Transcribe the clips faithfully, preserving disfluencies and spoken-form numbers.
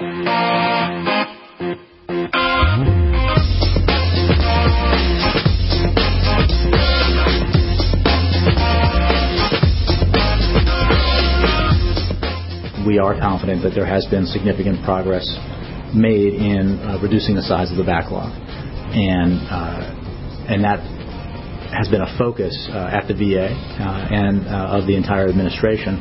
We are confident that there has been significant progress made in uh, reducing the size of the backlog, and uh, and that has been a focus uh, at the V A uh, and uh, of the entire administration.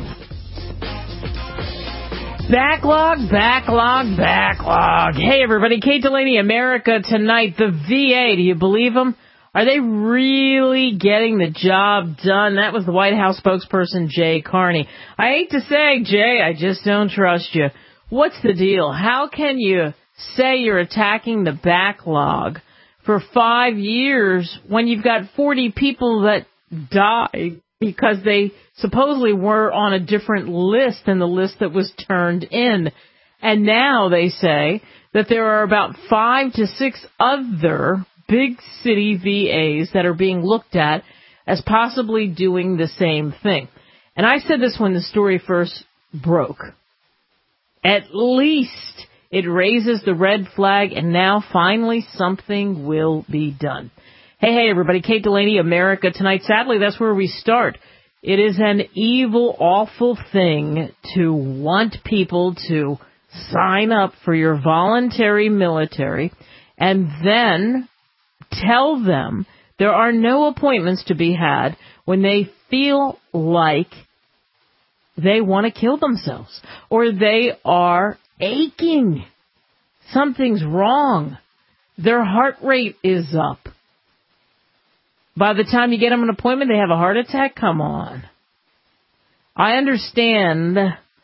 Backlog, backlog, backlog. Hey, everybody. Kate Delaney, America Tonight. The V A, do you believe them? Are they really getting the job done? That was the White House spokesperson, Jay Carney. I hate to say, Jay, I just don't trust you. What's the deal? How can you say you're attacking the backlog for five years when you've got forty people that died because they supposedly were on a different list than the list that was turned in? And now they say that there are about five to six other big city V As that are being looked at as possibly doing the same thing. And I said this when the story first broke. At least it raises the red flag, and now finally something will be done. Hey, hey, everybody. Kate Delaney, America Tonight. Sadly, that's where we start. It is an evil, awful thing to want people to sign up for your voluntary military and then tell them there are no appointments to be had when they feel like they want to kill themselves or they are aching. Something's wrong. Their heart rate is up. By the time you get them an appointment, they have a heart attack? Come on. I understand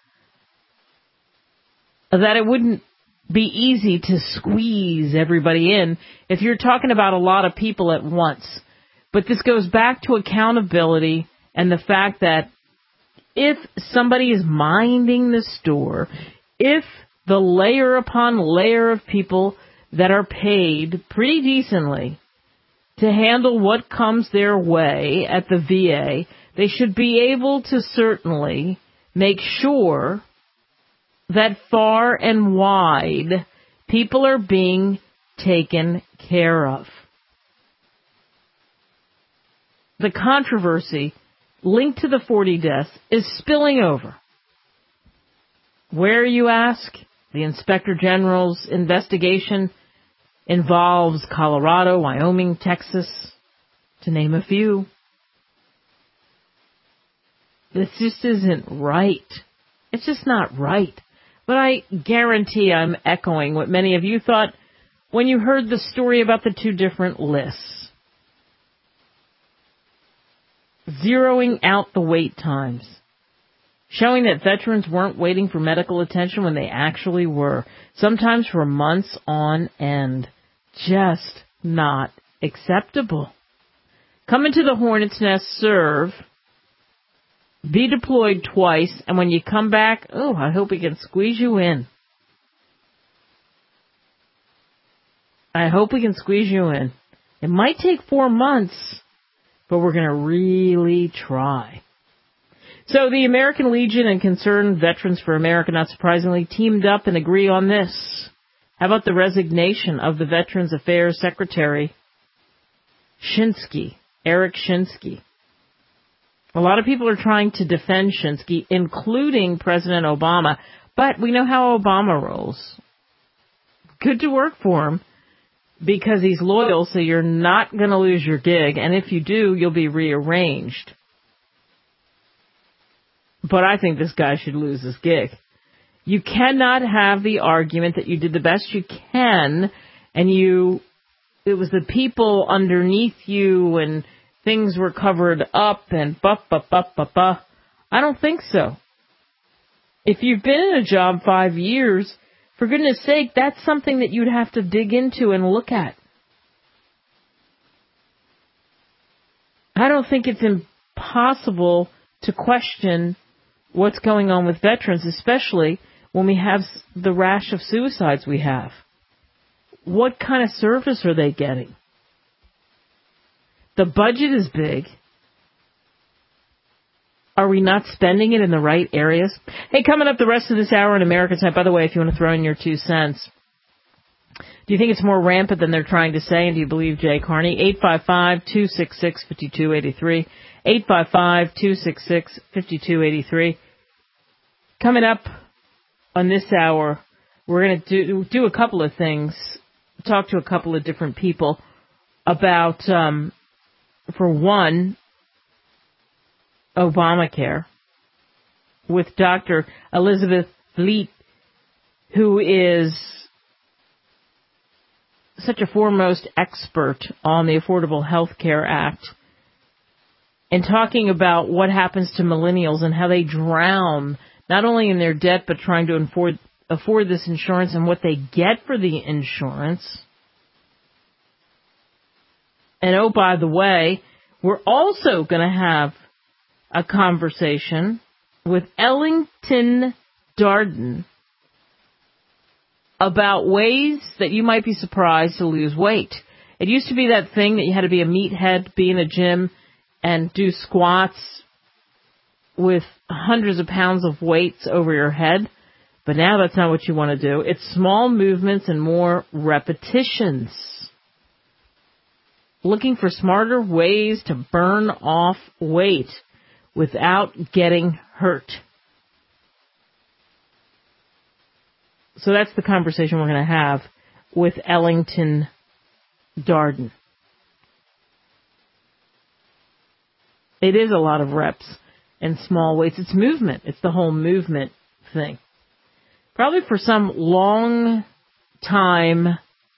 that it wouldn't be easy to squeeze everybody in if you're talking about a lot of people at once. But this goes back to accountability and the fact that if somebody is minding the store, if the layer upon layer of people that are paid pretty decently to handle what comes their way at the V A, they should be able to certainly make sure that far and wide people are being taken care of. The controversy linked to the forty deaths is spilling over. Where, you ask? The Inspector General's investigation involves Colorado, Wyoming, Texas, to name a few. This just isn't right. It's just not right. But I guarantee I'm echoing what many of you thought when you heard the story about the two different lists. Zeroing out the wait times. Showing that veterans weren't waiting for medical attention when they actually were. Sometimes for months on end. Just not acceptable. Come into the Hornet's Nest, serve, be deployed twice, and when you come back, oh, I hope we can squeeze you in. I hope we can squeeze you in. It might take four months, but we're going to really try. So the American Legion and Concerned Veterans for America, not surprisingly, teamed up and agree on this. How about the resignation of the Veterans Affairs Secretary, Shinsky, Eric Shinsky? A lot of people are trying to defend Shinsky, including President Obama, but we know how Obama rolls. Good to work for him because he's loyal, so you're not going to lose your gig, and if you do, you'll be rearranged. But I think this guy should lose his gig. You cannot have the argument that you did the best you can, and you, it was the people underneath you, and things were covered up, and ba ba ba ba ba. I don't think so. If you've been in a job five years, for goodness sake, that's something that you'd have to dig into and look at. I don't think it's impossible to question what's going on with veterans, especially when we have the rash of suicides we have. What kind of service are they getting? The budget is big. Are we not spending it in the right areas? Hey, coming up the rest of this hour in America Tonight, by the way, if you want to throw in your two cents, do you think it's more rampant than they're trying to say, and do you believe Jay Carney? eight five five, two six six, five two eight three, eight five five, two six six, five two eight three. Coming up on this hour, we're going to do, do a couple of things, talk to a couple of different people about, um, for one, Obamacare with Doctor Elizabeth Vliet, who is such a foremost expert on the Affordable Health Care Act, and talking about what happens to millennials and how they drown not only in their debt but trying to afford, afford this insurance and what they get for the insurance. And oh, by the way, we're also going to have a conversation with Ellington Darden about ways that you might be surprised to lose weight. It used to be that thing that you had to be a meathead, be in a gym, and do squats with hundreds of pounds of weights over your head. But now that's not what you want to do. It's small movements and more repetitions. Looking for smarter ways to burn off weight without getting hurt. So that's the conversation we're going to have with Ellington Darden. It is a lot of reps and small weights. It's movement. It's the whole movement thing. Probably for some long time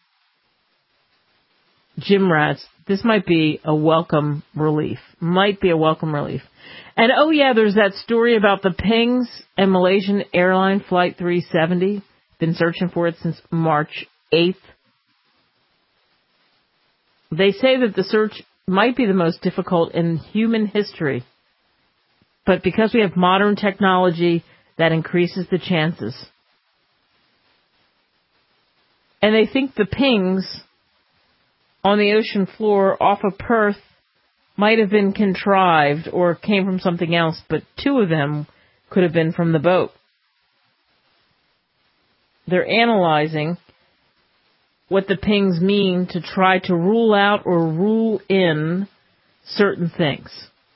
gym rats, this might be a welcome relief. Might be a welcome relief. And oh yeah, there's that story about the pings and Malaysian airline flight three seventy. Been searching for it since March eighth. They say that the search might be the most difficult in human history. But because we have modern technology, that increases the chances. And they think the pings on the ocean floor off of Perth might have been contrived or came from something else, but two of them could have been from the boat. They're analyzing what the pings mean to try to rule out or rule in certain things.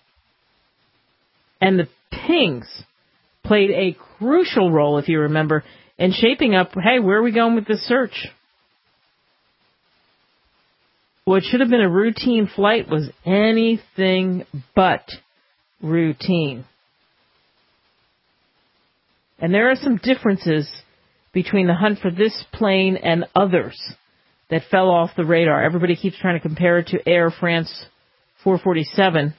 And the pings played a crucial role, if you remember, in shaping up, hey, where are we going with this search? What should have been a routine flight was anything but routine. And there are some differences between the hunt for this plane and others that fell off the radar. Everybody keeps trying to compare it to Air France four forty-seven.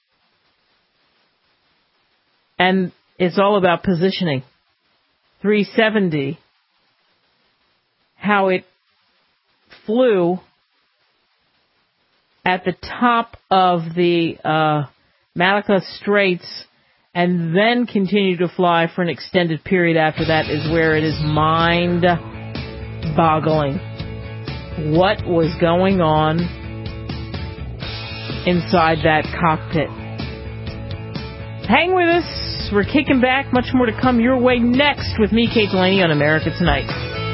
And it's all about positioning. three seventy, how it flew at the top of the uh, Malacca Straits and then continued to fly for an extended period after that is where it is mind-boggling. What was going on inside that cockpit? Hang with us. We're kicking back. Much more to come your way next with me, Kate Delaney, on America Tonight.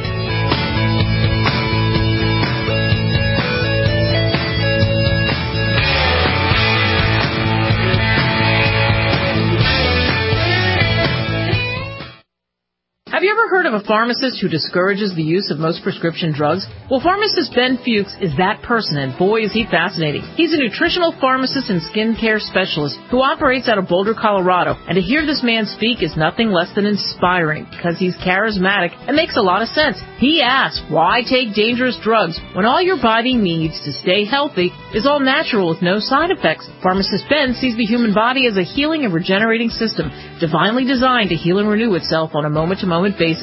Have you ever heard of a pharmacist who discourages the use of most prescription drugs? Well, pharmacist Ben Fuchs is that person, and boy, is he fascinating. He's a nutritional pharmacist and skincare specialist who operates out of Boulder, Colorado, and to hear this man speak is nothing less than inspiring because he's charismatic and makes a lot of sense. He asks, why take dangerous drugs when all your body needs to stay healthy is all natural with no side effects? Pharmacist Ben sees the human body as a healing and regenerating system, divinely designed to heal and renew itself on a moment-to-moment basis.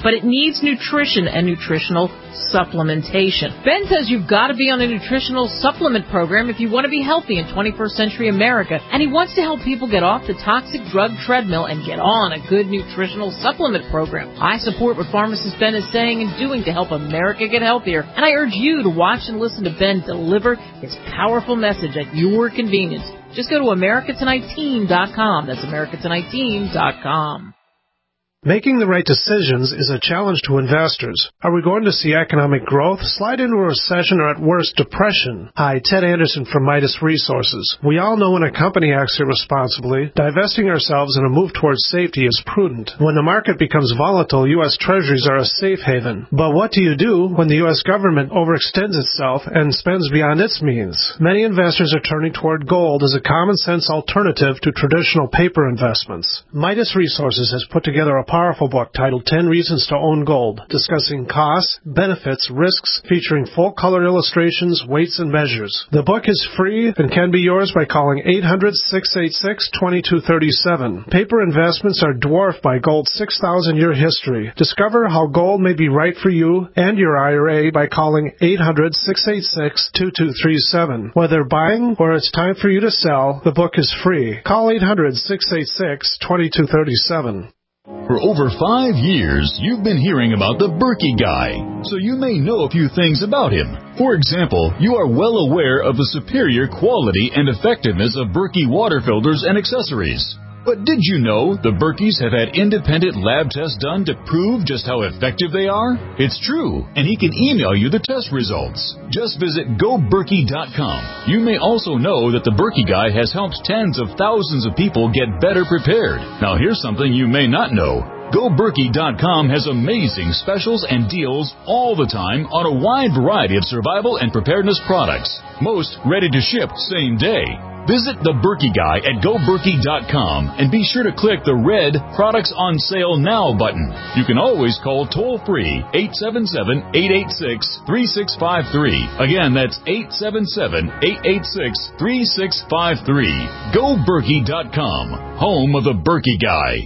but it needs nutrition and nutritional supplementation. Ben says you've got to be on a nutritional supplement program if you want to be healthy in twenty-first century America, and he wants to help people get off the toxic drug treadmill and get on a good nutritional supplement program. I support what pharmacist Ben is saying and doing to help America get healthier, and I urge you to watch and listen to Ben deliver his powerful message at your convenience. Just go to America Tonight Team dot com. That's America Tonight Team dot com. Making the right decisions is a challenge to investors. Are we going to see economic growth, slide into a recession, or at worst, depression? Hi, Ted Anderson from Midas Resources. We all know when a company acts irresponsibly, divesting ourselves in a move towards safety is prudent. When the market becomes volatile, U S Treasuries are a safe haven. But what do you do when the U S government overextends itself and spends beyond its means? Many investors are turning toward gold as a common-sense alternative to traditional paper investments. Midas Resources has put together a powerful book titled ten Reasons to Own Gold, discussing costs, benefits, risks, featuring full-color illustrations, weights, and measures. The book is free and can be yours by calling eight hundred, six eight six, two two three seven. Paper investments are dwarfed by gold's six thousand year history. Discover how gold may be right for you and your I R A by calling eight hundred, six eight six, two two three seven. Whether buying or it's time for you to sell, the book is free. Call eight hundred, six eight six, two two three seven. For over five years, you've been hearing about the Berkey Guy, so you may know a few things about him. For example, you are well aware of the superior quality and effectiveness of Berkey water filters and accessories. But did you know the Berkeys have had independent lab tests done to prove just how effective they are? It's true, and he can email you the test results. Just visit go berkey dot com. You may also know that the Berkey Guy has helped tens of thousands of people get better prepared. Now here's something you may not know. go berkey dot com has amazing specials and deals all the time on a wide variety of survival and preparedness products, most ready to ship same day. Visit the Berkey Guy at go berkey dot com and be sure to click the red Products on Sale Now button. You can always call toll-free eight seven seven, eight eight six, three six five three. Again, that's eight seven seven, eight eight six, three six five three. go berkey dot com, home of the Berkey Guy.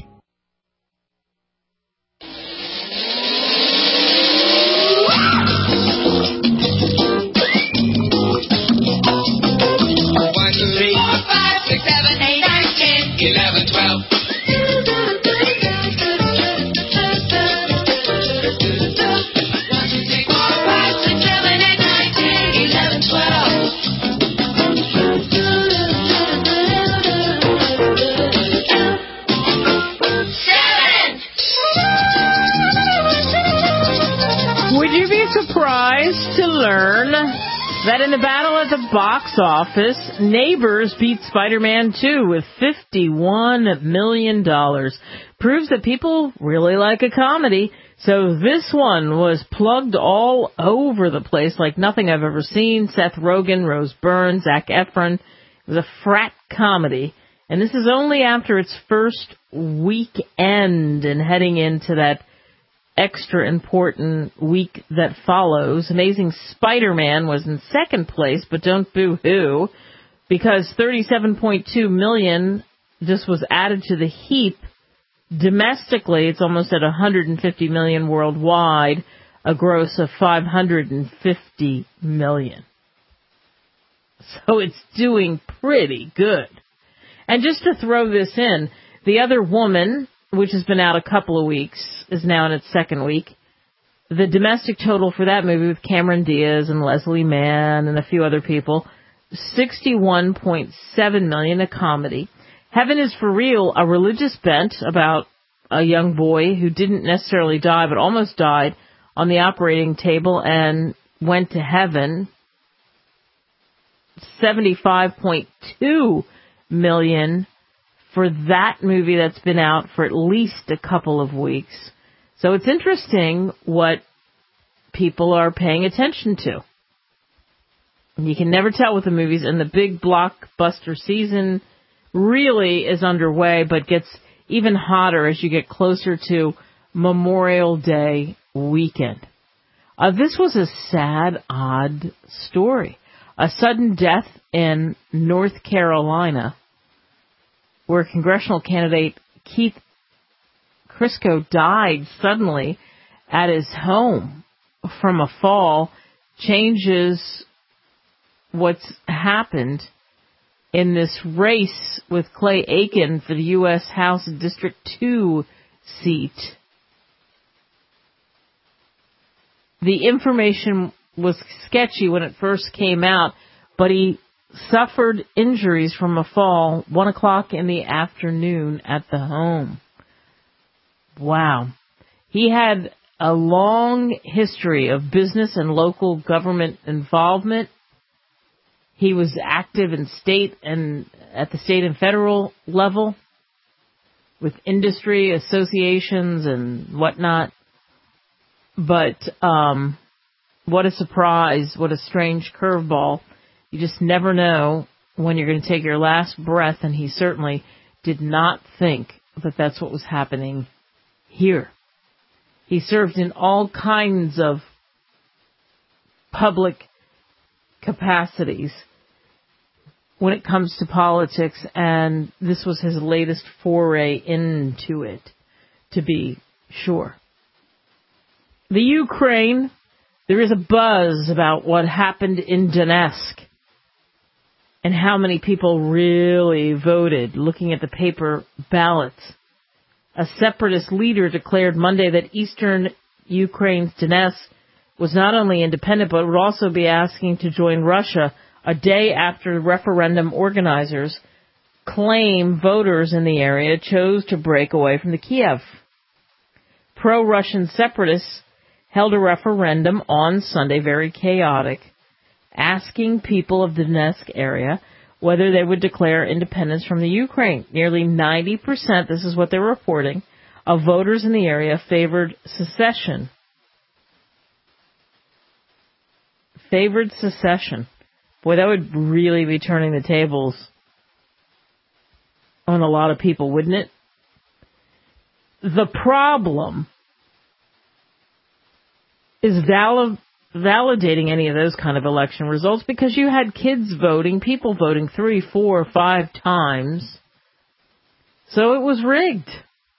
eleven, twelve. Would you be surprised to learn that in the battle at the box office, Neighbors beat Spider-Man two with fifty-one million dollars. Proves that people really like a comedy. So this one was plugged all over the place like nothing I've ever seen. Seth Rogen, Rose Byrne, Zac Efron. It was a frat comedy. And this is only after its first weekend and heading into that extra important week that follows. Amazing Spider-Man was in second place, but don't boo-hoo, because thirty-seven point two million just was added to the heap. Domestically, it's almost at one hundred fifty million worldwide, a gross of five hundred fifty million. So it's doing pretty good. And just to throw this in, The Other Woman, which has been out a couple of weeks, is now in its second week. The domestic total for that movie with Cameron Diaz and Leslie Mann and a few other people, sixty-one point seven million dollars, a comedy. Heaven is for Real, a religious bent about a young boy who didn't necessarily die but almost died on the operating table and went to heaven. seventy-five point two million dollars for that movie that's been out for at least a couple of weeks. So it's interesting what people are paying attention to. You can never tell with the movies, and the big blockbuster season really is underway, but gets even hotter as you get closer to Memorial Day weekend. Uh, this was a sad, odd story. A sudden death in North Carolina, where congressional candidate Keith Crisco died suddenly at his home from a fall changes what's happened in this race with Clay Aiken for the U S House District two seat. The information was sketchy when it first came out, but he suffered injuries from a fall one o'clock in the afternoon at the home. Wow. He had a long history of business and local government involvement. He was active in state and at the state and federal level with industry associations and whatnot. But um, what a surprise, what a strange curveball. You just never know when you're going to take your last breath, and he certainly did not think that that's what was happening here. He served in all kinds of public capacities when it comes to politics, and this was his latest foray into it, to be sure. The Ukraine, there is a buzz about what happened in Donetsk and how many people really voted, looking at the paper ballots. A separatist leader declared Monday that eastern Ukraine's Donetsk was not only independent, but would also be asking to join Russia a day after referendum organizers claim voters in the area chose to break away from the Kiev. Pro-Russian separatists held a referendum on Sunday, very chaotic, asking people of the Donetsk area whether they would declare independence from the Ukraine. Nearly ninety percent, this is what they're reporting, of voters in the area favored secession. Favored secession. Boy, that would really be turning the tables on a lot of people, wouldn't it? The problem is valid. validating any of those kind of election results, because you had kids voting, people voting three, four, five times. So it was rigged.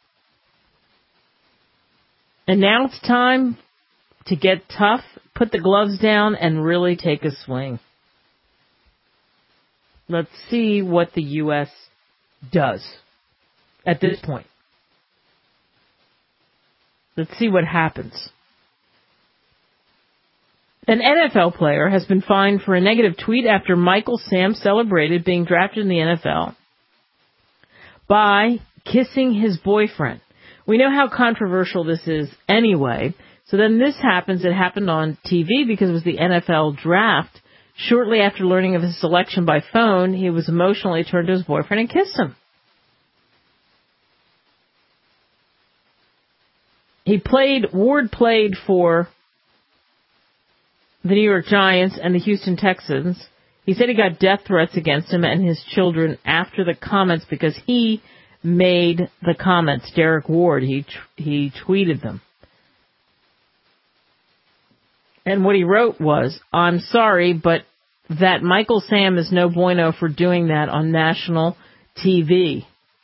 And now it's time to get tough, put the gloves down, and really take a swing. Let's see what the U S does at this point. Let's see what happens. An N F L player has been fined for a negative tweet after Michael Sam celebrated being drafted in the N F L by kissing his boyfriend. We know how controversial this is anyway. So then this happens. It happened on T V because it was the N F L draft. Shortly after learning of his selection by phone, he was emotionally turned to his boyfriend and kissed him. He played, Ward played for the New York Giants and the Houston Texans. He said he got death threats against him and his children after the comments because he made the comments. Derek Ward, he he tweeted them. And what he wrote was, "I'm sorry, but that Michael Sam is no bueno for doing that on national T V.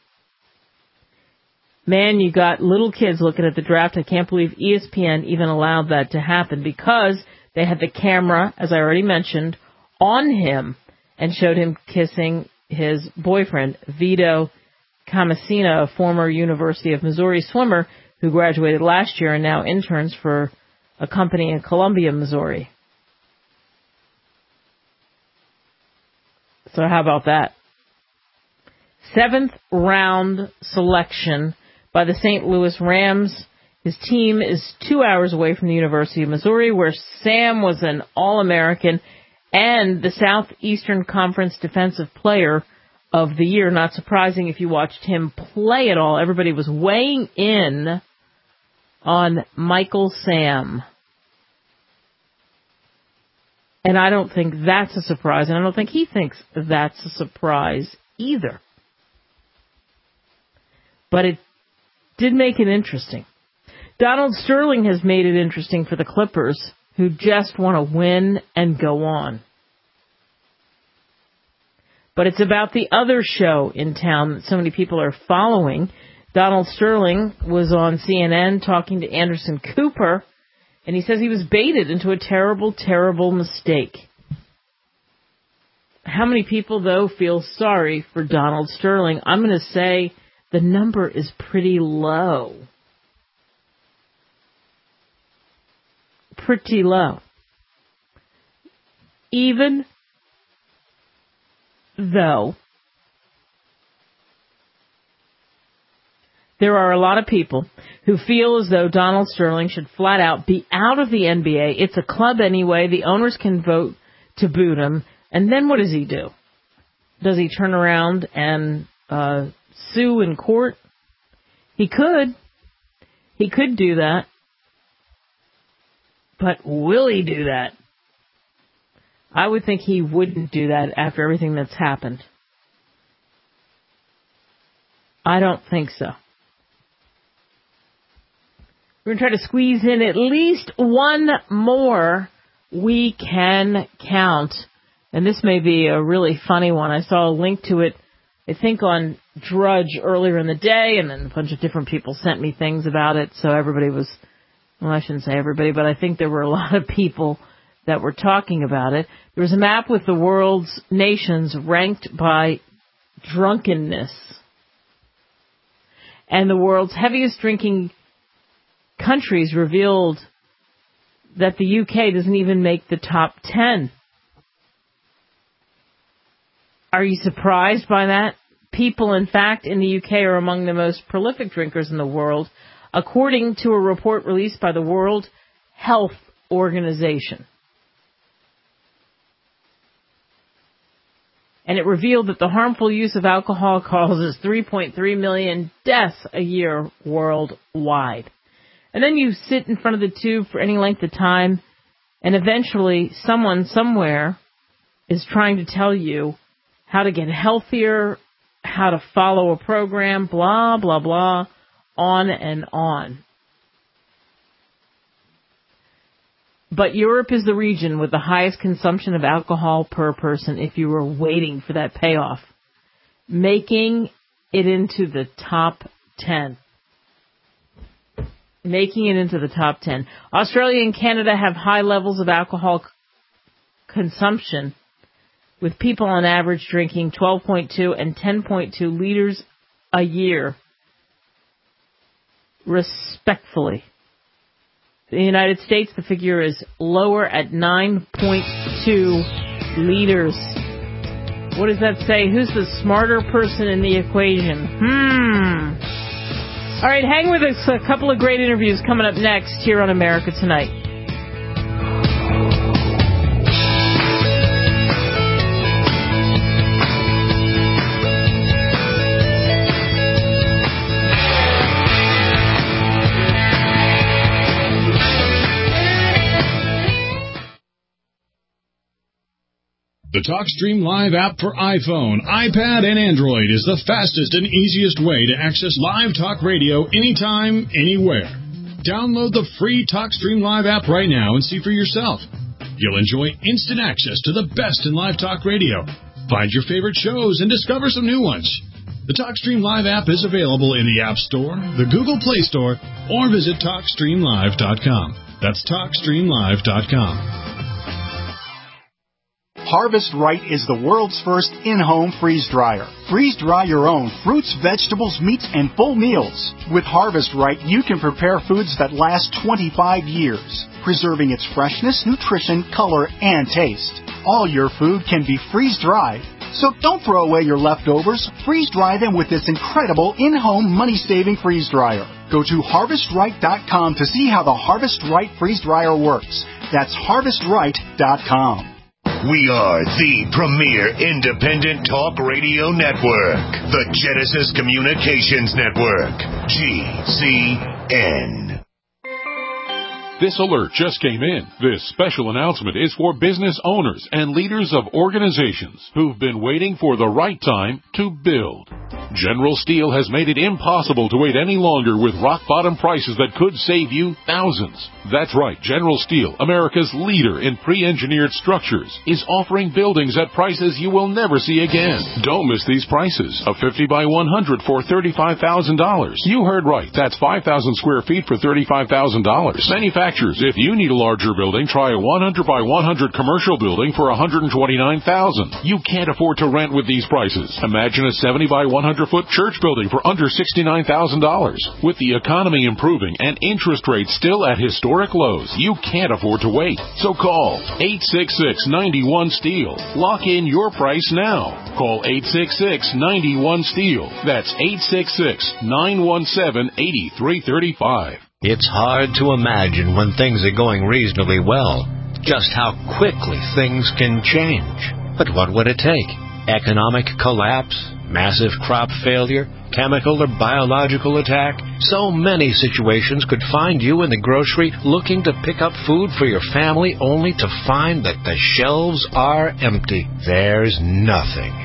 Man, you got little kids looking at the draft. I can't believe E S P N even allowed that to happen because they had the camera, as I already mentioned, on him and showed him kissing his boyfriend, Vito Camasina, a former University of Missouri swimmer who graduated last year and now interns for a company in Columbia, Missouri." So how about that? Seventh round selection by the Saint Louis Rams. His team is two hours away from the University of Missouri, where Sam was an All-American and the Southeastern Conference Defensive Player of the Year. Not surprising if you watched him play at all. Everybody was weighing in on Michael Sam. And I don't think that's a surprise, and I don't think he thinks that's a surprise either. But it did make it interesting. Donald Sterling has made it interesting for the Clippers, who just want to win and go on. But it's about the other show in town that so many people are following. Donald Sterling was on C N N talking to Anderson Cooper, and he says he was baited into a terrible, terrible mistake. How many people, though, feel sorry for Donald Sterling? I'm going to say the number is pretty low. Pretty low. Even though there are a lot of people who feel as though Donald Sterling should flat out be out of the N B A. It's a club anyway. The owners can vote to boot him. And then what does he do? Does he turn around and uh, sue in court? He could. He could do that. But will he do that? I would think he wouldn't do that after everything that's happened. I don't think so. We're going to try to squeeze in at least one more we can count. And this may be a really funny one. I saw a link to it, I think, on Drudge earlier in the day, and then a bunch of different people sent me things about it. So everybody was, well, I shouldn't say everybody, but I think there were a lot of people that were talking about it. There was a map with the world's nations ranked by drunkenness. And the world's heaviest drinking countries revealed that the U K doesn't even make the top ten. Are you surprised by that? People, in fact, in the U K are among the most prolific drinkers in the world, according to a report released by the World Health Organization. And it revealed that the harmful use of alcohol causes three point three million deaths a year worldwide. And then you sit in front of the tube for any length of time, and eventually someone somewhere is trying to tell you how to get healthier, how to follow a program, blah, blah, blah, on and on. But Europe is the region with the highest consumption of alcohol per person if you were waiting for that payoff, making it into the top ten. Making it into the top ten. Australia and Canada have high levels of alcohol c- consumption, with people on average drinking twelve point two and ten point two liters a year, respectfully. In the United States, the figure is lower at nine point two liters. What does that say? Who's the smarter person in the equation? Hmm. All right, hang with us. A couple of great interviews coming up next here on America Tonight. The TalkStream Live app for iPhone, iPad, and Android is the fastest and easiest way to access live talk radio anytime, anywhere. Download the free TalkStream Live app right now and see for yourself. You'll enjoy instant access to the best in live talk radio. Find your favorite shows and discover some new ones. The TalkStream Live app is available in the App Store, the Google Play Store, or visit talk stream live dot com. That's talk stream live dot com. Harvest Right is the world's first in-home freeze dryer. Freeze dry your own fruits, vegetables, meats, and full meals. With Harvest Right, you can prepare foods that last twenty-five years, preserving its freshness, nutrition, color, and taste. All your food can be freeze-dried. So don't throw away your leftovers. Freeze-dry them with this incredible in-home money-saving freeze dryer. Go to harvest right dot com to see how the Harvest Right freeze dryer works. That's harvest right dot com. We are the premier independent talk radio network, the Genesis Communications Network, G C N. This alert just came in. This special announcement is for business owners and leaders of organizations who've been waiting for the right time to build. General Steel has made it impossible to wait any longer with rock-bottom prices that could save you thousands. That's right, General Steel, America's leader in pre-engineered structures, is offering buildings at prices you will never see again. Don't miss these prices. A fifty by one hundred for thirty-five thousand dollars. You heard right. That's five thousand square feet for thirty-five thousand dollars. Manufacturers, if you need a larger building, try a one hundred by one hundred commercial building for one hundred twenty-nine thousand dollars. You can't afford to rent with these prices. Imagine a seventy by one hundred foot church building for under sixty-nine thousand dollars. With the economy improving and interest rates still at historic lows, you can't afford to wait. So call eight six six, nine one, STEEL. Lock in your price now. Call eight six six, nine one, STEEL. That's eight six six, nine one seven, eight three three five. It's hard to imagine when things are going reasonably well, just how quickly things can change. But what would it take? Economic collapse? Massive crop failure? Chemical or biological attack? So many situations could find you in the grocery looking to pick up food for your family only to find that the shelves are empty. There's nothing.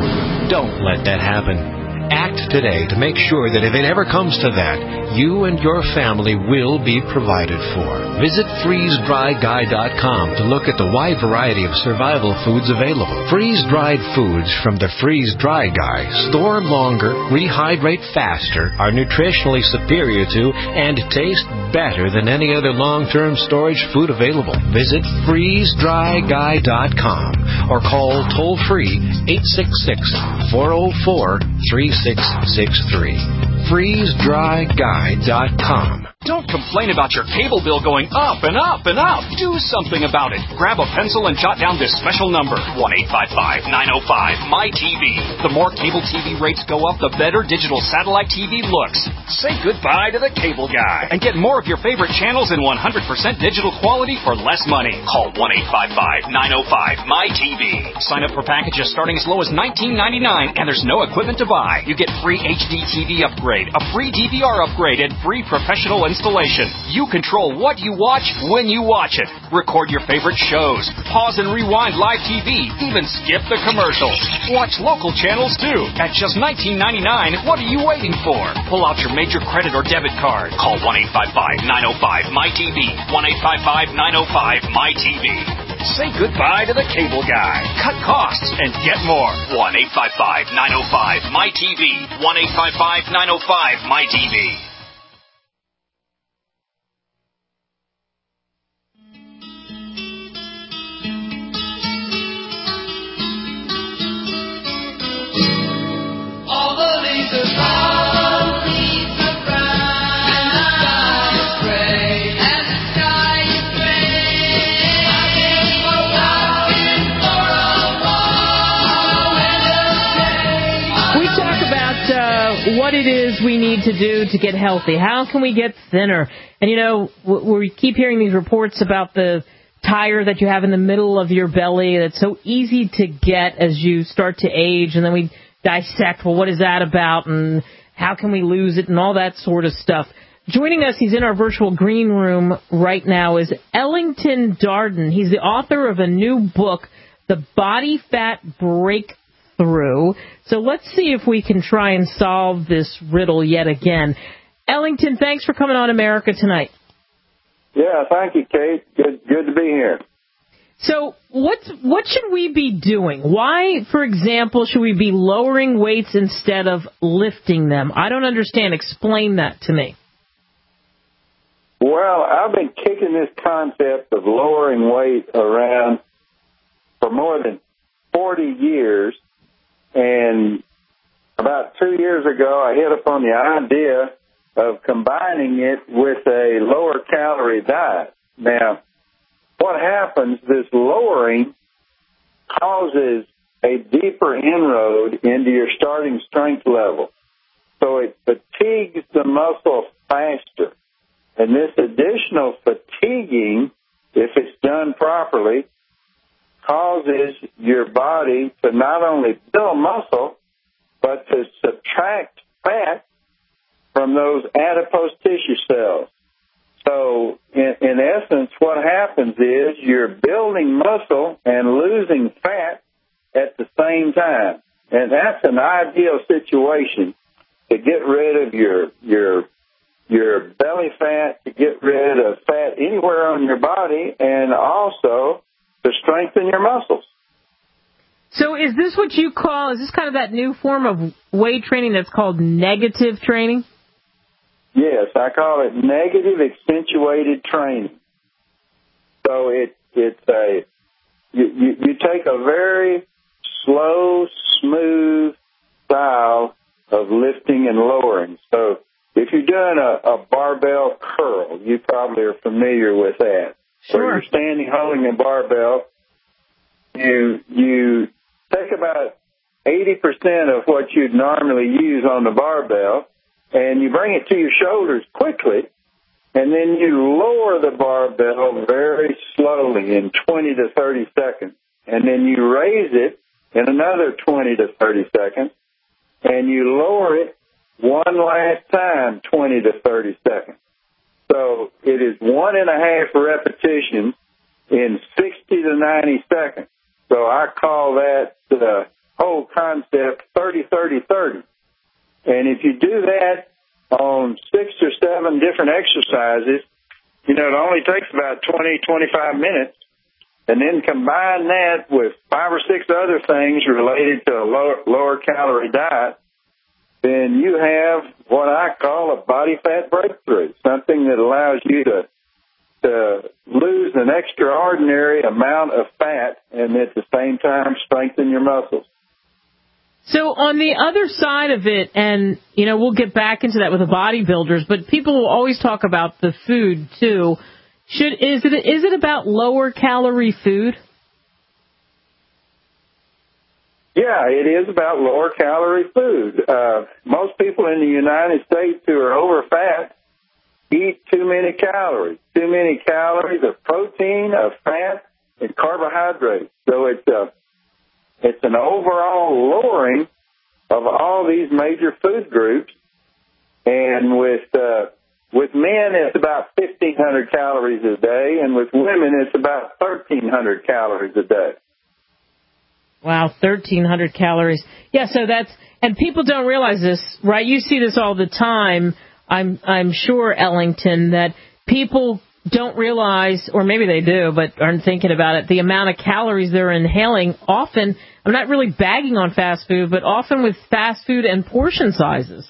Don't let that happen. Act today to make sure that if it ever comes to that, you and your family will be provided for. Visit freeze dry guy dot com to look at the wide variety of survival foods available. Freeze-dried foods from the Freeze Dry Guy store longer, rehydrate faster, are nutritionally superior to, and taste better than any other long-term storage food available. Visit freeze dry guy dot com or call toll-free eight six six, four oh four, three six six three. freeze dry guy dot com. Don't complain about your cable bill going up and up and up. Do something about it. Grab a pencil and jot down this special number, one eight five five, nine oh five, M Y T V. The more cable T V rates go up, the better digital satellite T V looks. Say goodbye to the cable guy and get more of your favorite channels in one hundred percent digital quality for less money. Call one eight five five, nine oh five, M Y T V. Sign up for packages starting as low as nineteen ninety-nine, and there's no equipment to buy. You get free H D T V upgrade, a free D V R upgrade, and free professional installation. You control what you watch when you watch it. Record your favorite shows. Pause and rewind live T V. Even skip the commercials. Watch local channels too. At just nineteen ninety-nine, what are you waiting for? Pull out your major credit or debit card. Call one eight five five, nine oh five, M Y T V. one eight five five, nine oh five, M Y T V. Say goodbye to the cable guy. Cut costs and get more. one eight five five, nine oh five, M Y T V. one eight five five, nine oh five, M Y T V. All the leaves are brown, leaves are brown, and the sky is gray, and the sky is gray. I've been walking for a while, and We talk about uh, what it is we need to do to get healthy. How can we get thinner? And, you know, we keep hearing these reports about the tire that you have in the middle of your belly that's so easy to get as you start to age, and then we dissect, well, what is that about, and how can we lose it, and all that sort of stuff. Joining us, he's in our virtual green room right now, is Ellington Darden. He's the author of a new book, The Body Fat Breakthrough. So let's see if we can try and solve this riddle yet again. Ellington, thanks for coming on America Tonight. Yeah, thank you, Kate. Good, good to be here. So what what should we be doing? Why, for example, should we be lowering weights instead of lifting them? I don't understand. Explain that to me. Well, I've been kicking this concept of lowering weight around for more than forty years, and about two years ago I hit upon the idea of combining it with a lower-calorie diet. Now, what happens, this lowering causes a deeper inroad into your starting strength level. So it fatigues the muscle faster. And this additional fatiguing, if it's done properly, causes your body to not only build muscle, but to subtract fat from those adipose tissue cells. So in in, in essence, what happens is you're building muscle and losing fat at the same time. And that's an ideal situation to get rid of your your your belly fat, to get rid of fat anywhere on your body, and also to strengthen your muscles. So is this what you call, is this kind of that new form of weight training that's called negative training? Yes, I call it negative accentuated training. So it, it's a, you, you, you take a very slow, smooth style of lifting and lowering. So if you're doing a, a barbell curl, you probably are familiar with that. Sure. So you're standing holding a barbell, you, you take about eighty percent of what you'd normally use on the barbell, and you bring it to your shoulders quickly, and then you lower the barbell very slowly in twenty to thirty seconds, and then you raise it in another twenty to thirty seconds, and you lower it one last time, twenty to thirty seconds. So it is one and a half repetitions in sixty to ninety seconds. So I call that the whole concept thirty thirty thirty. And if you do that on six or seven different exercises, you know, it only takes about twenty, twenty-five minutes. And then combine that with five or six other things related to a lower, lower calorie diet, then you have what I call a body fat breakthrough, something that allows you to, to lose an extraordinary amount of fat and at the same time strengthen your muscles. So on the other side of it, and, you know, we'll get back into that with the bodybuilders, but people will always talk about the food, too. Should is it is it about lower calorie food? Yeah, it is about lower calorie food. Uh, most people in the United States who are over fat eat too many calories, too many calories of protein, of fat, and carbohydrates. So it's a It's an overall lowering of all these major food groups. And with uh, with men, it's about fifteen hundred calories a day, and with women, it's about thirteen hundred calories a day. Wow, thirteen hundred calories. Yeah, so that's, and people don't realize this, right? You see this all the time, I'm I'm sure, Ellington, that people don't realize, or maybe they do, but aren't thinking about it, the amount of calories they're inhaling. Often, I'm not really bagging on fast food, but often with fast food and portion sizes.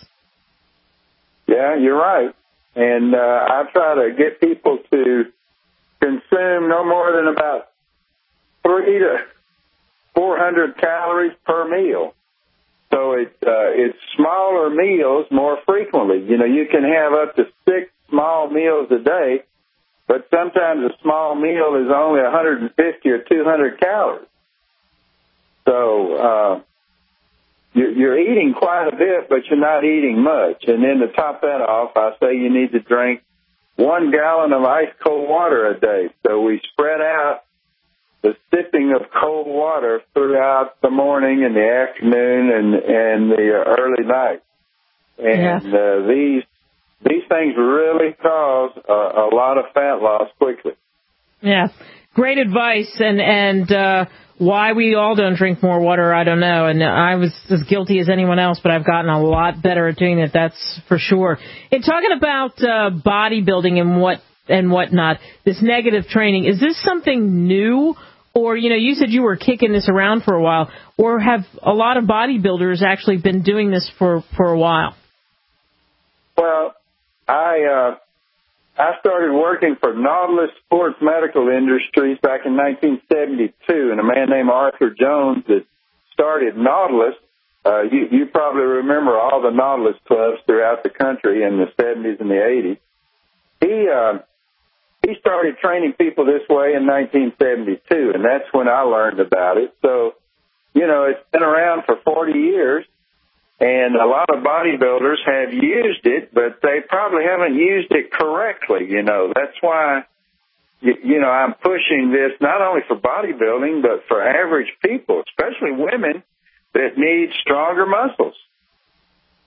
Yeah, you're right. And uh, I try to get people to consume no more than about three to four hundred calories per meal. So it, uh, it's smaller meals more frequently. You know, you can have up to six small meals a day, but sometimes a small meal is only one hundred fifty or two hundred calories. So uh, you're eating quite a bit, but you're not eating much. And then to top that off, I say you need to drink one gallon of ice cold water a day. So we spread out the sipping of cold water throughout the morning and the afternoon and, and the early night. And yeah. uh, these these things really cause a, a lot of fat loss quickly. Yeah, great advice. And and uh, why we all don't drink more water, I don't know. And I was as guilty as anyone else, but I've gotten a lot better at doing it. That's for sure. In talking about uh, bodybuilding and what and whatnot, this negative training, is this something new? Or, you know, you said you were kicking this around for a while. Or have a lot of bodybuilders actually been doing this for, for a while? Well, I uh, I started working for Nautilus Sports Medical Industries back in nineteen seventy-two, and a man named Arthur Jones that started Nautilus. Uh, you, you probably remember all the Nautilus clubs throughout the country in the seventies and the eighties. He uh, he started training people this way in nineteen seventy-two, and that's when I learned about it. So, you know, it's been around for forty years. And a lot of bodybuilders have used it, but they probably haven't used it correctly, you know. That's why, you know, I'm pushing this not only for bodybuilding, but for average people, especially women that need stronger muscles.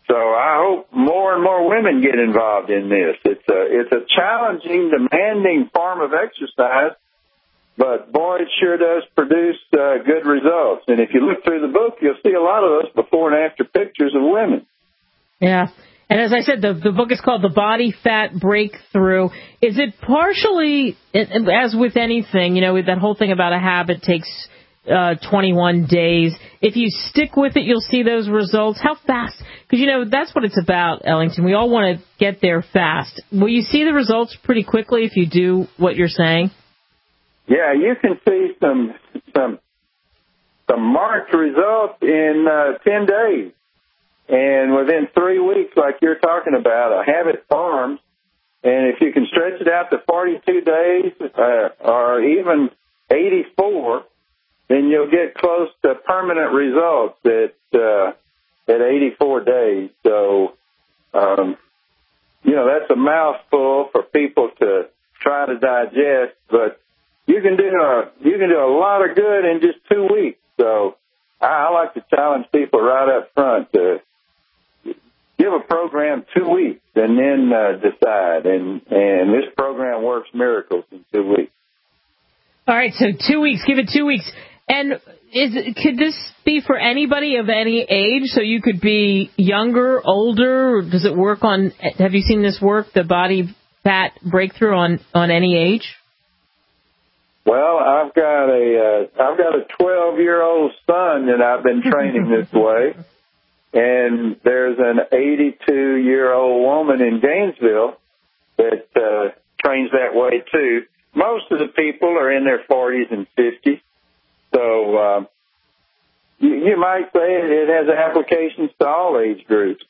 So I hope more and more women get involved in this. It's a, it's a challenging, demanding form of exercise, but boy, it sure does produce uh, good results. And if you look through the book, you'll see a lot of those before and after pictures of women. Yeah. And as I said, the, the book is called The Body Fat Breakthrough. Is it partially, as with anything, you know, that whole thing about a habit takes uh, twenty-one days. If you stick with it, you'll see those results. How fast? Because, you know, that's what it's about, Ellington. We all want to get there fast. Will you see the results pretty quickly if you do what you're saying? Yeah, you can see some some some marked results in uh, ten days. And within three weeks, like you're talking about, a habit forms. And if you can stretch it out to forty-two days uh, or even eighty-four, then you'll get close to permanent results at uh, at eighty-four days. So, um, you know, that's a mouthful for people to try to digest, but you can do a you can do a lot of good in just two weeks. So, I, I like to challenge people right up front to give a program two weeks and then uh, decide. And, and this program works miracles in two weeks. All right, so two weeks. Give it two weeks. And is could this be for anybody of any age? So you could be younger, older. Does it work on? Have you seen this work, the Body Fat Breakthrough, on, on any age? Well, I've got a uh, I've got a twelve-year-old son that I've been training this way. And there's an eighty-two-year-old woman in Gainesville that uh, trains that way, too. Most of the people are in their forties and fifties. So uh, you, you might say it has applications to all age groups.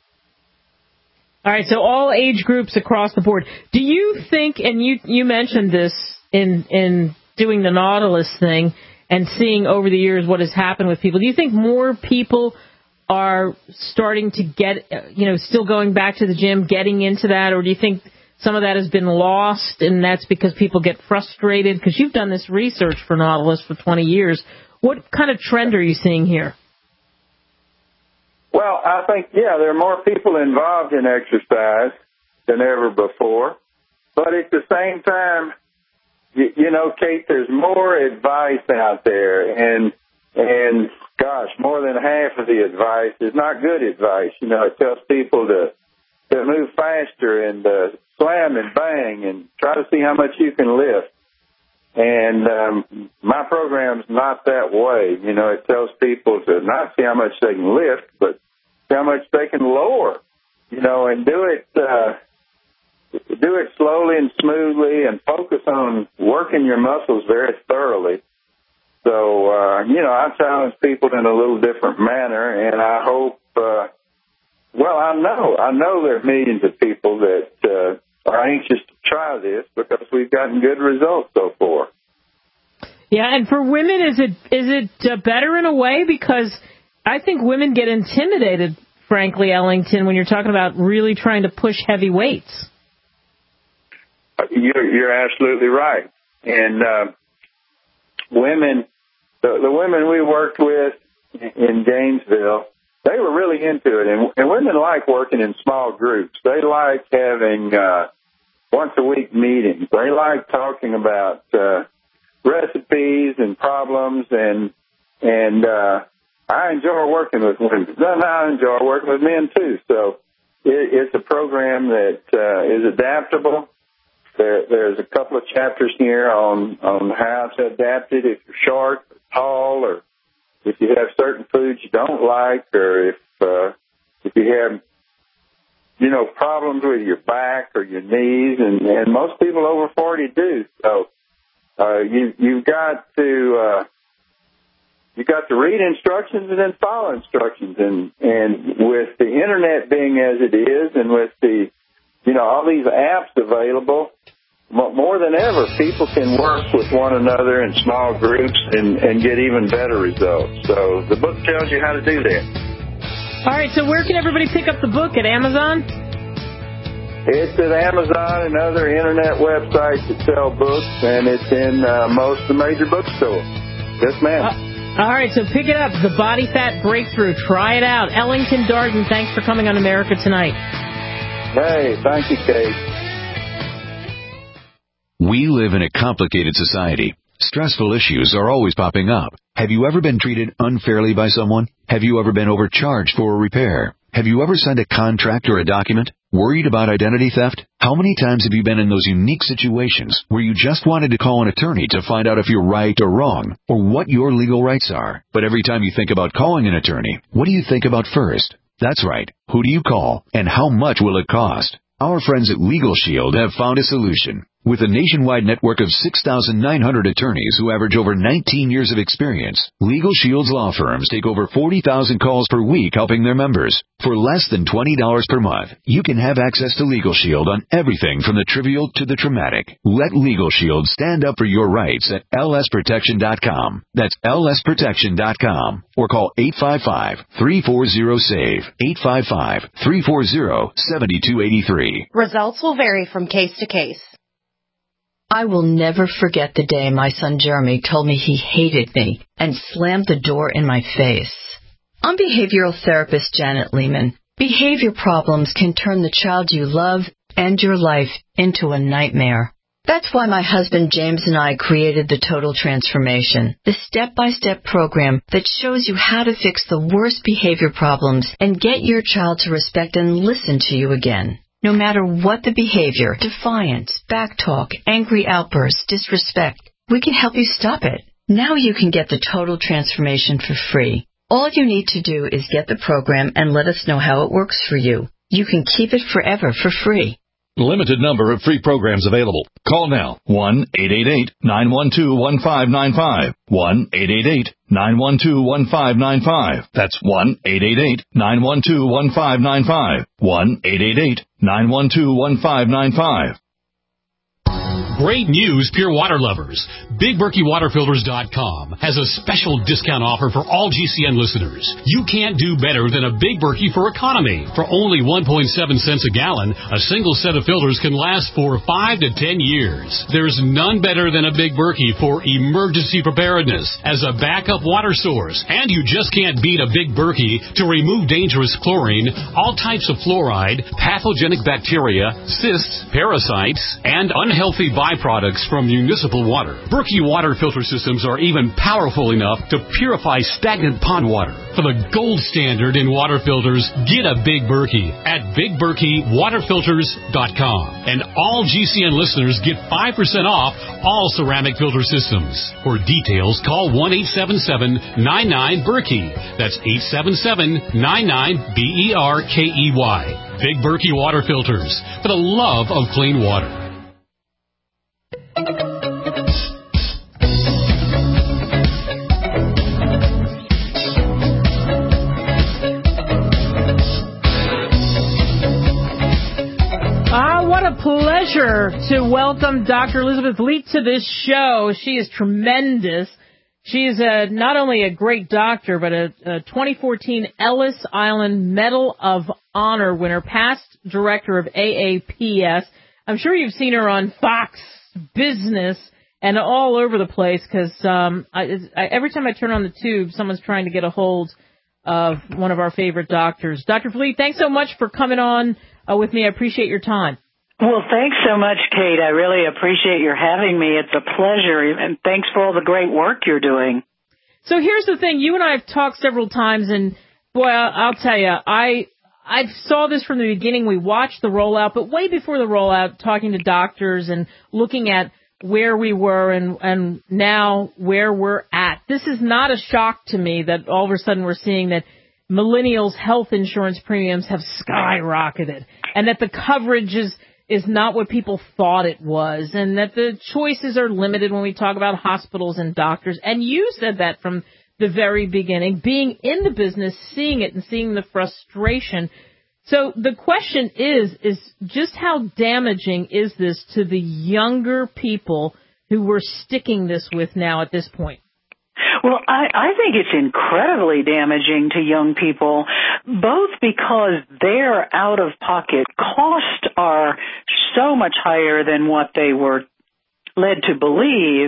All right, so all age groups across the board. Do you think, and you, you mentioned this in, in doing the Nautilus thing and seeing over the years what has happened with people, do you think more people are starting to get, you know, still going back to the gym, getting into that? Or do you think some of that has been lost and that's because people get frustrated? Because you've done this research for Nautilus for twenty years. What kind of trend are you seeing here? Well, I think, yeah, there are more people involved in exercise than ever before. But at the same time, you, you know, Kate, there's more advice out there. And, and gosh, more than half of the advice is not good advice. You know, it tells people to, to move faster and uh, slam and bang and try to see how much you can lift. And um, my program's not that way. You know, it tells people to not see how much they can lift, but see how much they can lower, you know, and do it, uh, do it slowly and smoothly and focus on working your muscles very thoroughly. So, uh, you know, I challenge people in a little different manner, and I hope, uh, well, I know, I know there are millions of people that uh, are anxious to try this because we've gotten good results so far. Yeah, and for women, is it is it uh, better in a way? Because I think women get intimidated, frankly, Ellington, when you're talking about really trying to push heavy weights. You're, you're absolutely right. And uh, women, the, the women we worked with in Gainesville, they were really into it. And, and women like working in small groups. They like having uh, once-a-week meetings. They like talking about uh, recipes and problems. And, and uh, I enjoy working with women. And I enjoy working with men, too. So it, it's a program that uh, is adaptable. There, there's a couple of chapters here on, on how to adapt it if you're short or tall, or if you have certain foods you don't like, or if uh, if you have, you know, problems with your back or your knees, and, and most people over forty do. So uh, you you've got to uh, you got to read instructions and then follow instructions, and and with the internet being as it is, and with the you know all these apps available. More than ever, people can work with one another in small groups and, and get even better results. So the book tells you how to do that. All right, so where can everybody pick up the book? At Amazon? It's at Amazon and other internet websites that sell books, and it's in uh, most of the major bookstores. Yes, ma'am. Uh, All right, so pick it up, the Body Fat Breakthrough. Try it out. Ellington Darden, thanks for coming on America Tonight. Hey, thank you, Kate. We live in a complicated society. Stressful issues are always popping up. Have you ever been treated unfairly by someone? Have you ever been overcharged for a repair? Have you ever signed a contract or a document? Worried about identity theft? How many times have you been in those unique situations where you just wanted to call an attorney to find out if you're right or wrong, or what your legal rights are? But every time you think about calling an attorney, what do you think about first? That's right. Who do you call, and how much will it cost? Our friends at Legal Shield have found a solution. With a nationwide network of six thousand nine hundred attorneys who average over nineteen years of experience, Legal Shield's law firms take over forty thousand calls per week helping their members. For less than twenty dollars per month, you can have access to Legal Shield on everything from the trivial to the traumatic. Let Legal Shield stand up for your rights at L S protection dot com. That's L S protection dot com. Or call eight five five, three four zero, SAVE, eight five five, three four zero, seven two eight three. Results will vary from case to case. I will never forget the day my son Jeremy told me he hated me and slammed the door in my face. I'm behavioral therapist Janet Lehman. Behavior problems can turn the child you love and your life into a nightmare. That's why my husband James and I created the Total Transformation, the step-by-step program that shows you how to fix the worst behavior problems and get your child to respect and listen to you again. No matter what the behavior, defiance, backtalk, angry outbursts, disrespect, we can help you stop it. Now you can get the Total Transformation for free. All you need to do is get the program and let us know how it works for you. You can keep it forever for free. Limited number of free programs available. Call now. one eight eight eight, nine one two, one five nine five. one eight eight eight, nine one two, one five nine five. That's one eight eight eight, nine one two, one five nine five. one eight eight eight, nine one two, one five nine five. Great news, pure water lovers. Big Berkey Water Filters dot com has a special discount offer for all G C N listeners. You can't do better than a Big Berkey for economy. For only one point seven cents a gallon, a single set of filters can last for five to ten years. There's none better than a Big Berkey for emergency preparedness as a backup water source. And you just can't beat a Big Berkey to remove dangerous chlorine, all types of fluoride, pathogenic bacteria, cysts, parasites, and unhealthy byproducts from municipal water. Berkey water filter systems are even powerful enough to purify stagnant pond water. For the gold standard in water filters, get a Big Berkey at Big Berkey Water Filters dot com. And all G C N listeners get five percent off all ceramic filter systems. For details, call one eight seven seven, nine nine, Berkey. That's eight seven seven, nine nine, B E R K E Y. Big Berkey Water Filters, for the love of clean water. Ah, what a pleasure to welcome Doctor Elizabeth Leet to this show. She is tremendous. She is a, not only a great doctor, but a, a twenty fourteen Ellis Island Medal of Honor winner, past director of A A P S. I'm sure you've seen her on Fox Business and all over the place because um, I, I, every time I turn on the tube, someone's trying to get a hold of one of our favorite doctors. Doctor Fleet, thanks so much for coming on uh, with me. I appreciate your time. Well, thanks so much, Kate. I really appreciate your having me. It's a pleasure, and thanks for all the great work you're doing. So here's the thing. You and I have talked several times, and, boy, I'll, I'll tell you, I I saw this from the beginning. We watched the rollout, but way before the rollout, talking to doctors and looking at where we were and, and now where we're at. This is not a shock to me that all of a sudden we're seeing that millennials' health insurance premiums have skyrocketed and that the coverage is, is not what people thought it was and that the choices are limited when we talk about hospitals and doctors. And you said that from the very beginning, being in the business, seeing it and seeing the frustration. So the question is, is just how damaging is this to the younger people who we're sticking this with now at this point? Well, I, I think it's incredibly damaging to young people, both because their out-of-pocket costs are so much higher than what they were led to believe,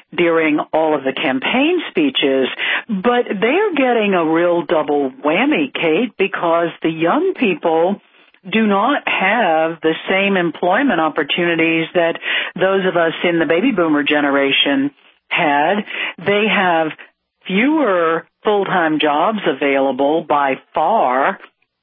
during all of the campaign speeches, but they're getting a real double whammy, Kate, because the young people do not have the same employment opportunities that those of us in the baby boomer generation had. They have fewer full-time jobs available by far.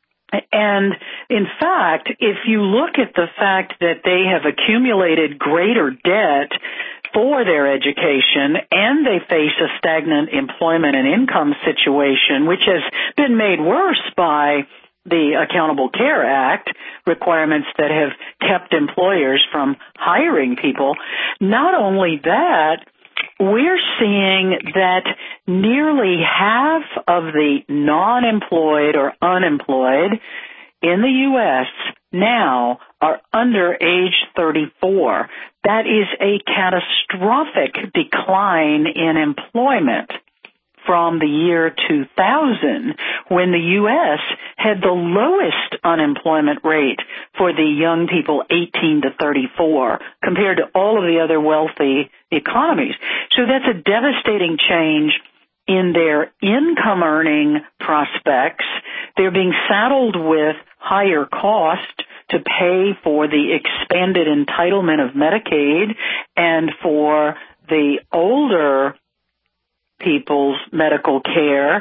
And in fact, if you look at the fact that they have accumulated greater debt for their education and they face a stagnant employment and income situation, which has been made worse by the Accountable Care Act requirements that have kept employers from hiring people. Not only that, we're seeing that nearly half of the non-employed or unemployed in the U S now are under age thirty-four. That is a catastrophic decline in employment from the year two thousand, when the U S had the lowest unemployment rate for the young people eighteen to thirty-four compared to all of the other wealthy economies. So that's a devastating change in their income earning prospects. They're being saddled with higher cost to pay for the expanded entitlement of Medicaid and for the older people's medical care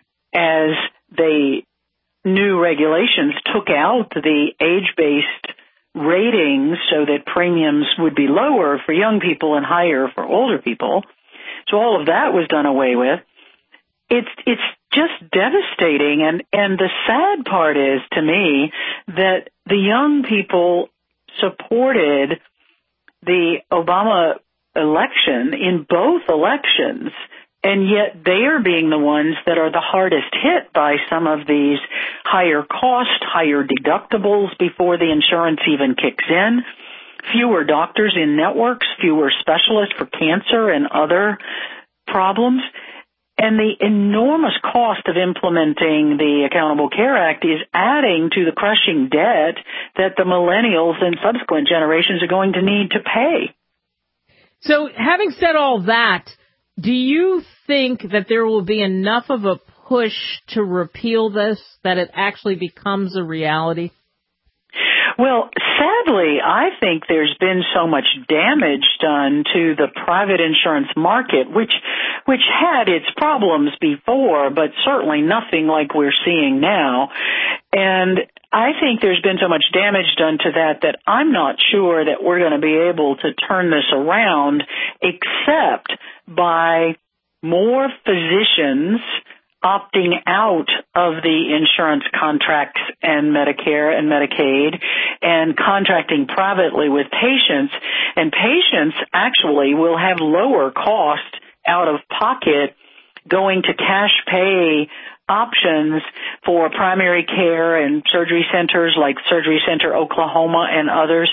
as the new regulations took out the age-based ratings so that premiums would be lower for young people and higher for older people. So all of that was done away with. It's it's just devastating, and, and the sad part is, to me, that the young people supported the Obama election in both elections, and yet they are being the ones that are the hardest hit by some of these higher cost, higher deductibles before the insurance even kicks in, fewer doctors in networks, fewer specialists for cancer and other problems. And the enormous cost of implementing the Accountable Care Act is adding to the crushing debt that the millennials and subsequent generations are going to need to pay. So having said all that, do you think that there will be enough of a push to repeal this that it actually becomes a reality? Well, sadly, I think there's been so much damage done to the private insurance market, which which had its problems before, but certainly nothing like we're seeing now. And I think there's been so much damage done to that that I'm not sure that we're going to be able to turn this around except by more physicians opting out of the insurance contracts and Medicare and Medicaid and contracting privately with patients. And patients actually will have lower cost out of pocket going to cash pay options for primary care and surgery centers like Surgery Center Oklahoma and others,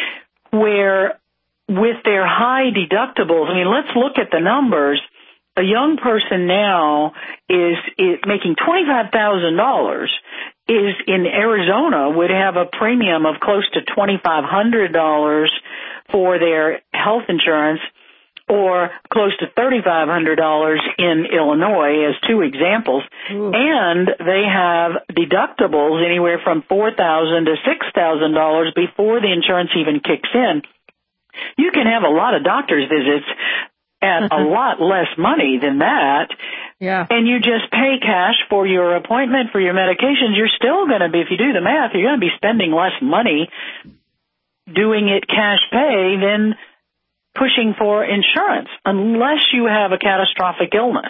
where with their high deductibles, I mean, let's look at the numbers. A young person now is, is making twenty-five thousand dollars is in Arizona would have a premium of close to twenty-five hundred dollars for their health insurance, or close to thirty-five hundred dollars in Illinois as two examples. Ooh. And they have deductibles anywhere from four thousand dollars to six thousand dollars before the insurance even kicks in. You can have a lot of doctor's visits at a lot less money than that. Yeah. And you just pay cash for your appointment, for your medications. You're still going to be, if you do the math, you're going to be spending less money doing it cash pay than pushing for insurance, unless you have a catastrophic illness.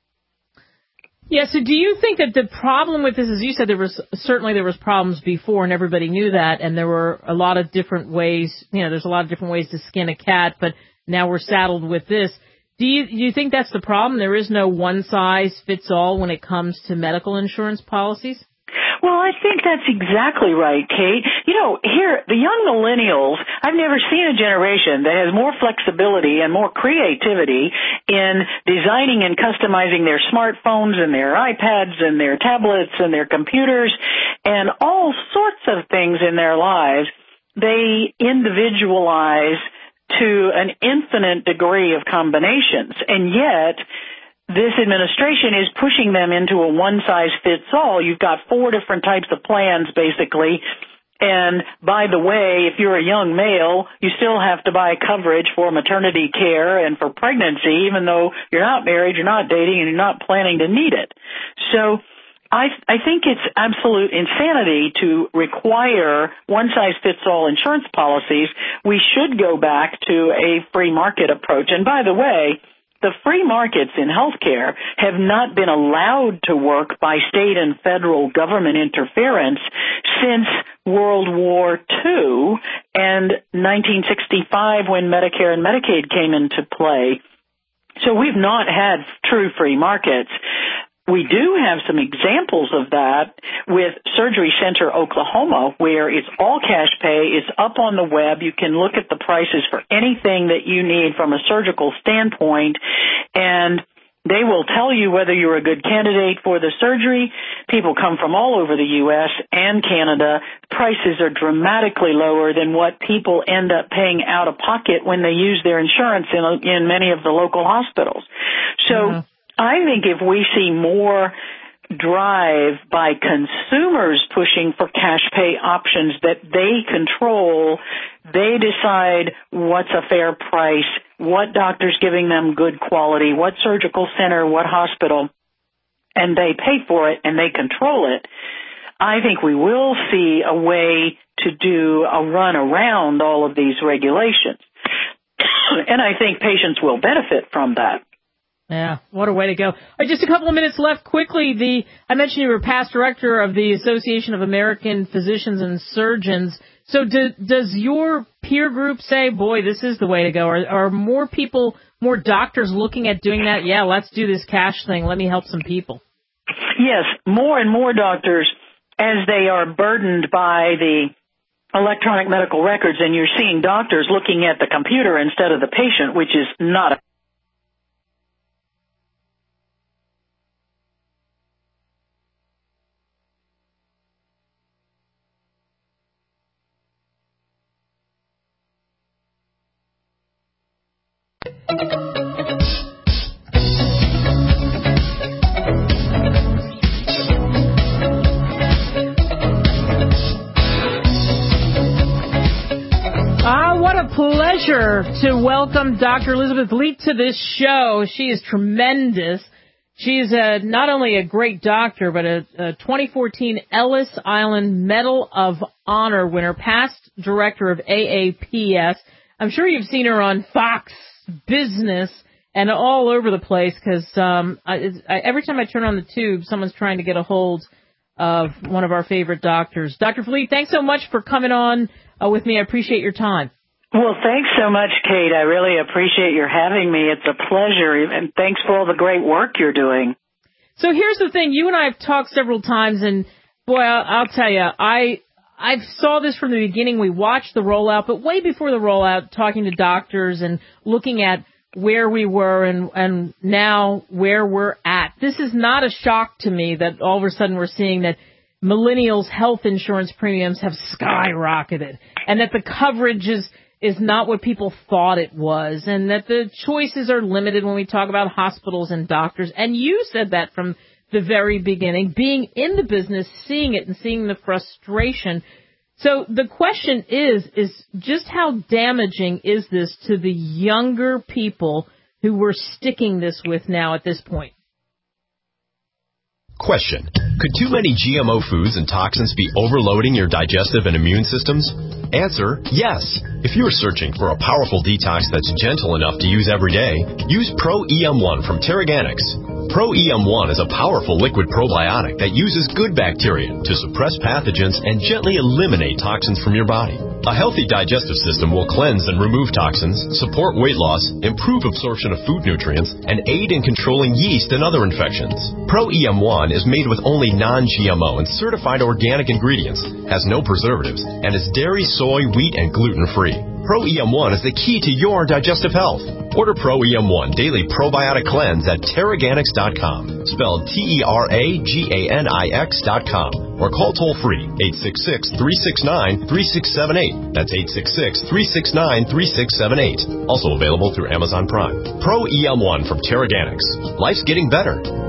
Yeah, so do you think that the problem with this, as you said, there was certainly there was problems before and everybody knew that, and there were a lot of different ways, you know, there's a lot of different ways to skin a cat, but now we're saddled with this. Do you, do you think that's the problem? There is no one-size-fits-all when it comes to medical insurance policies? Well, I think that's exactly right, Kate. You know, here, the young millennials, I've never seen a generation that has more flexibility and more creativity in designing and customizing their smartphones and their iPads and their tablets and their computers and all sorts of things in their lives. They individualize to an infinite degree of combinations. And yet, this administration is pushing them into a one-size-fits-all. You've got four different types of plans, basically. And by the way, if you're a young male, you still have to buy coverage for maternity care and for pregnancy, even though you're not married, you're not dating, and you're not planning to need it. So I, I think it's absolute insanity to require one-size-fits-all insurance policies. We should go back to a free market approach. And by the way, the free markets in healthcare have not been allowed to work by state and federal government interference since World War Two and nineteen sixty-five when Medicare and Medicaid came into play. So we've not had true free markets. We do have some examples of that with Surgery Center Oklahoma, where it's all cash pay. It's up on the web. You can look at the prices for anything that you need from a surgical standpoint, and they will tell you whether you're a good candidate for the surgery. People come from all over the U S and Canada. Prices are dramatically lower than what people end up paying out of pocket when they use their insurance in, in many of the local hospitals. So yeah. I think if we see more drive by consumers pushing for cash pay options that they control, they decide what's a fair price, what doctor's giving them good quality, what surgical center, what hospital, and they pay for it and they control it, I think we will see a way to do a run around all of these regulations. And I think patients will benefit from that. Yeah, what a way to go. All right, just a couple of minutes left. Quickly, the I mentioned you were past director of the Association of American Physicians and Surgeons. So do, does your peer group say, boy, this is the way to go? Are, are more people, more doctors looking at doing that? Yeah, let's do this cash thing. Let me help some people. Yes, more and more doctors, as they are burdened by the electronic medical records, and you're seeing doctors looking at the computer instead of the patient, which is not a Ah, what a pleasure to welcome Doctor Elizabeth Leet to this show. She is tremendous. She's a, not only a great doctor, but a, a twenty fourteen Ellis Island Medal of Honor winner, past director of A A P S. I'm sure you've seen her on Fox Business and all over the place because um, I, I, every time I turn on the tube, someone's trying to get a hold of one of our favorite doctors. Doctor Fleet, thanks so much for coming on uh, with me. I appreciate your time. Well, thanks so much, Kate. I really appreciate your having me. It's a pleasure, and thanks for all the great work you're doing. So here's the thing. You and I have talked several times, and boy, I'll, I'll tell you, I I saw this from the beginning. We watched the rollout, but way before the rollout, talking to doctors and looking at where we were and, and now where we're at. This is not a shock to me that all of a sudden we're seeing that millennials' health insurance premiums have skyrocketed and that the coverage is, is not what people thought it was and that the choices are limited when we talk about hospitals and doctors. And you said that from the very beginning, being in the business, seeing it and seeing the frustration. So the question is, is just how damaging is this to the younger people who we're sticking this with now at this point? Question. Could too many G M O foods and toxins be overloading your digestive and immune systems? Answer, yes. If you're searching for a powerful detox that's gentle enough to use every day, use Pro E M one from Terraganics. Pro E M one is a powerful liquid probiotic that uses good bacteria to suppress pathogens and gently eliminate toxins from your body. A healthy digestive system will cleanse and remove toxins, support weight loss, improve absorption of food nutrients, and aid in controlling yeast and other infections. Pro E M one is made with only non-G M O and certified organic ingredients, has no preservatives, and is dairy, soy, wheat, and gluten-free. Pro E M one is the key to your digestive health. Order Pro E M one Daily Probiotic Cleanse at Teraganix dot com, spelled T E R A G A N I X dot com, or call toll-free eight six six, three six nine, three six seven eight. That's eight six six, three six nine, three six seven eight. Also available through Amazon Prime. Pro E M one from Teraganix. Life's getting better.